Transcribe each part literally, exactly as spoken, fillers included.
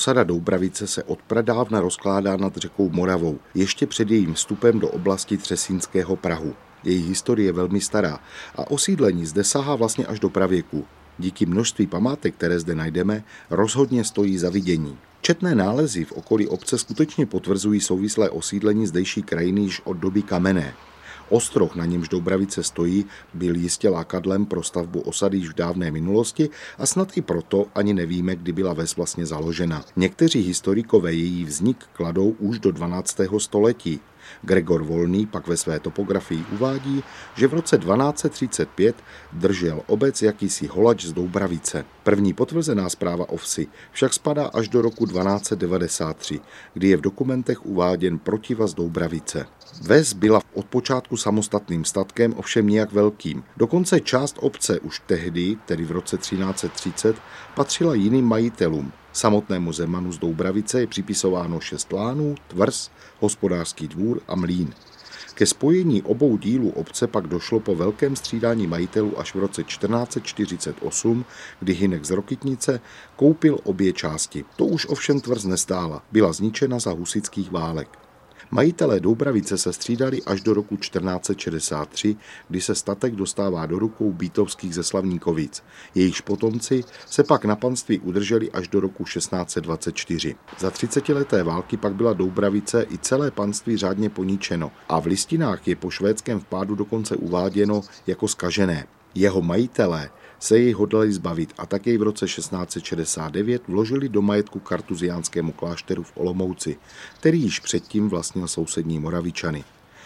Osada Doubravice se odpradávna rozkládá nad řekou Moravou, ještě před jejím vstupem do oblasti Třesínského prahu. Její historie je velmi stará a osídlení zde sahá vlastně až do pravěku. Díky množství památek, které zde najdeme, rozhodně stojí za vidění. Četné nálezy v okolí obce skutečně potvrzují souvislé osídlení zdejší krajiny již od doby kamenné. Ostroh, na němž Doubravice stojí, byl jistě lákadlem pro stavbu osady již v dávné minulosti a snad i proto ani nevíme, kdy byla ves vlastně založena. Někteří historikové její vznik kladou už do dvanáctého století. Gregor Volný pak ve své topografii uvádí, že v roce dvanáct set třicet pět držel obec jakýsi holač z Doubravice. První potvrzená zpráva o vsi však spadá až do roku dvanáct set devadesát tři, kdy je v dokumentech uváděn protivaz Doubravice. Ves byla od počátku samostatným statkem, ovšem nijak velkým. Dokonce část obce už tehdy, tedy v roce třináct set třicet, patřila jiným majitelům. Samotnému Zemanu z Doubravice je připisováno šest lánů, tvrz, hospodářský dvůr a mlýn. Ke spojení obou dílů obce pak došlo po velkém střídání majitelů až v roce čtrnáct set čtyřicet osm, kdy Hynek z Rokytnice koupil obě části. To už ovšem tvrz nestála, byla zničena za husitských válek. Majitelé Doubravice se střídali až do roku čtrnáct set šedesát tři, kdy se statek dostává do rukou Bítovských ze Slavníkovic. Jejichž potomci se pak na panství udrželi až do roku šestnáct set dvacet čtyři. Za třicetileté války pak byla Doubravice i celé panství řádně poničeno a v listinách je po švédském vpádu dokonce uváděno jako zkažené. Jeho majitelé se jej hodlali zbavit a tak jej v roce šestnáct set šedesát devět vložili do majetku kartuziánskému klášteru v Olomouci, který již předtím vlastnil sousední Moravičany.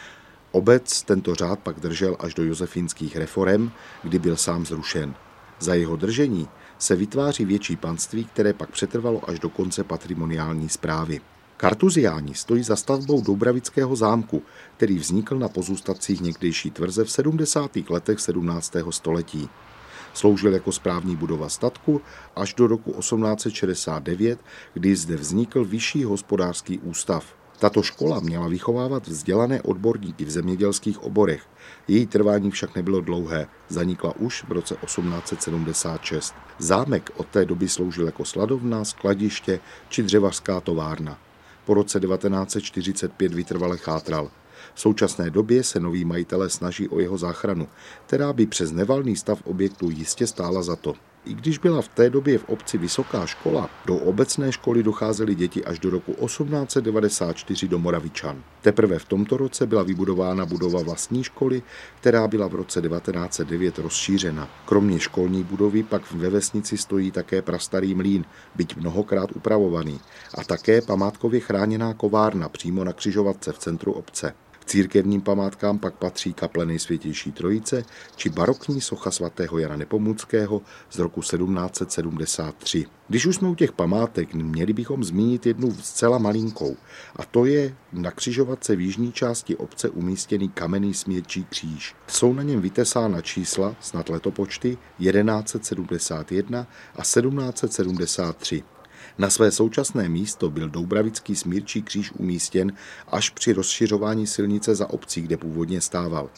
Obec tento řád pak držel až do josefínských reforem, kdy byl sám zrušen. Za jeho držení se vytváří větší panství, které pak přetrvalo až do konce patrimoniální správy. Kartuziáni stojí za stavbou Doubravického zámku, který vznikl na pozůstatcích někdejší tvrze v sedmdesátých letech sedmnáctého století. Sloužil jako správní budova statku až do roku osmnáct set šedesát devět, kdy zde vznikl vyšší hospodářský ústav. Tato škola měla vychovávat vzdělané odborníky v zemědělských oborech. Její trvání však nebylo dlouhé, zanikla už v roce osmnáct set sedmdesát šest. Zámek od té doby sloužil jako sladovna, skladiště či dřevařská továrna. Po roce devatenáct set čtyřicet pět vytrvale chátral. V současné době se noví majitelé snaží o jeho záchranu, která by přes nevalný stav objektu jistě stála za to. I když byla v té době v obci vysoká škola, do obecné školy docházely děti až do roku osmnáct set devadesát čtyři do Moravičan. Teprve v tomto roce byla vybudována budova vlastní školy, která byla v roce devatenáct set devět rozšířena. Kromě školní budovy pak ve vesnici stojí také prastarý mlýn, byť mnohokrát upravovaný, a také památkově chráněná kovárna přímo na křižovatce v centru obce. Církevním památkám pak patří kaple Nejsvětější Trojice či barokní socha svatého Jana Nepomuckého z roku sedmnáct set sedmdesát tři. Když už jsme u těch památek, měli bychom zmínit jednu zcela malinkou, a to je na křižovatce v jižní části obce umístěný kamenný smírčí kříž. Jsou na něm vytesána čísla, snad letopočty, jedenáct set sedmdesát jedna a sedmnáct set sedmdesát tři. Na své současné místo byl Doubravický smírčí kříž umístěn až při rozšiřování silnice za obcí, kde původně stával.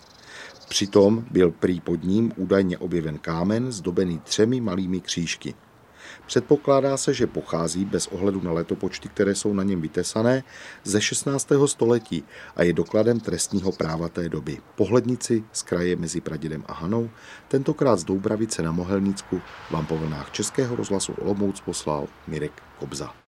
Přitom byl prý pod ním údajně objeven kámen zdobený třemi malými křížky. Předpokládá se, že pochází bez ohledu na letopočty, které jsou na něm vytesané, ze šestnáctého století a je dokladem trestního práva té doby. Pohlednici z kraje mezi Pradědem a Hanou, tentokrát z Doubravice na Mohelnicku, vám po vlnách Českého rozhlasu Olomouc poslal Mirek Kobza.